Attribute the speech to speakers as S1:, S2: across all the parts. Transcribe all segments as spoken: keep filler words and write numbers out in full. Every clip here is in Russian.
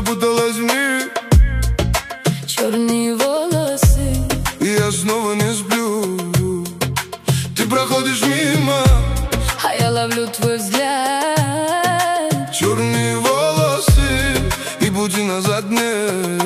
S1: запуталась в них.
S2: Черные волосы,
S1: и я снова не сплю. Ты проходишь мимо,
S2: а я ловлю твой взгляд.
S1: черные волосы и пути назад нет.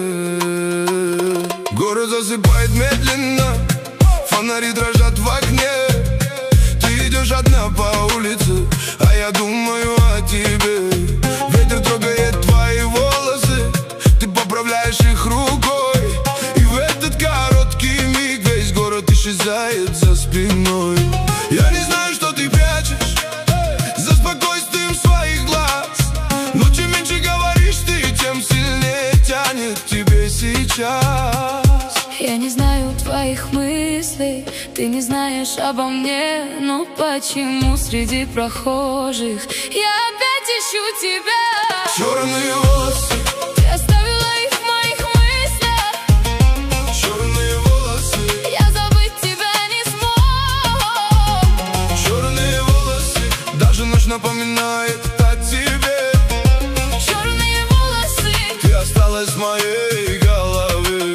S1: Город засыпает медленно, фонари дрожат в окне. Ты идешь одна по улице, а я думаю о тебе. Ветер трогает твои волосы, ты поправляешь их рукой. И в этот короткий миг весь город исчезает за спиной. Я не знаю, что ты прячешь за спокойствием своих глаз, но чем меньше говоришь ты, тем сильнее тянет к тебе сейчас.
S2: Я не знаю твоих мыслей, ты не знаешь обо мне. Но почему среди прохожих я опять ищу тебя?
S1: Черные волосы,
S2: Ты оставила их в моих мыслях.
S1: черные волосы,
S2: Я забыть тебя не смог.
S1: черные волосы, даже ночь напоминает о тебе.
S2: Черные волосы,
S1: Ты осталась в моей голове.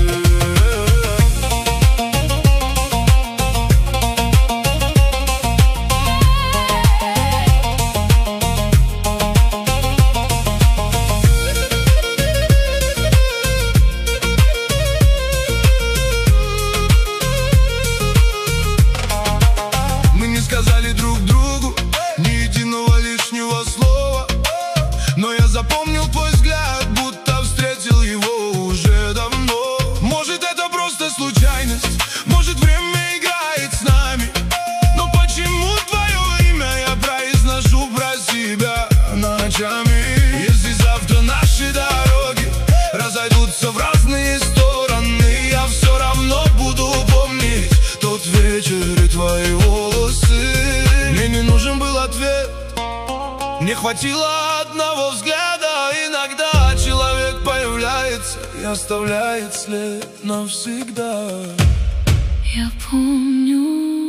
S1: Сказали друг другу ни единого лишнего слова, но я запомнил твой взгляд, будто встретил его уже давно. Может, это просто случайность, может, время играет с нами, но почему твое имя я произношу про себя ночами? Если завтра наши дороги разойдутся в разные стороны, я все равно буду помнить тот вечер и твои волосы. Мне не нужен был ответ, мне хватило одного взгляда. Иногда человек появляется и оставляет след навсегда.
S2: я помню.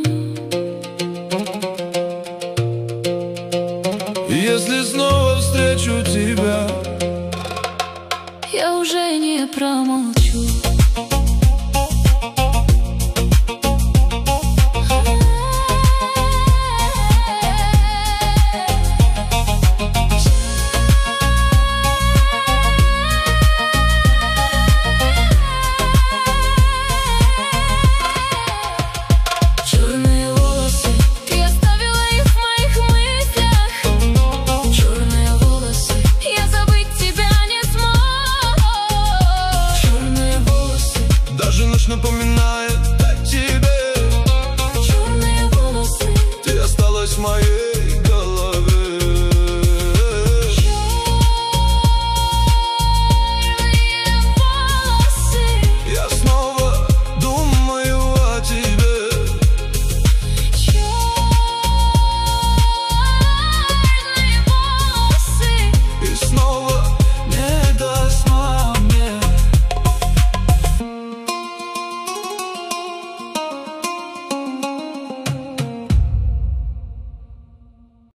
S1: Если снова встречу тебя,
S2: Я уже не промолчу. Черные волосы, ты оставила их в моих мыслях. Черные волосы, я забыть тебя не смог. Черные волосы,
S1: даже ночь напоминает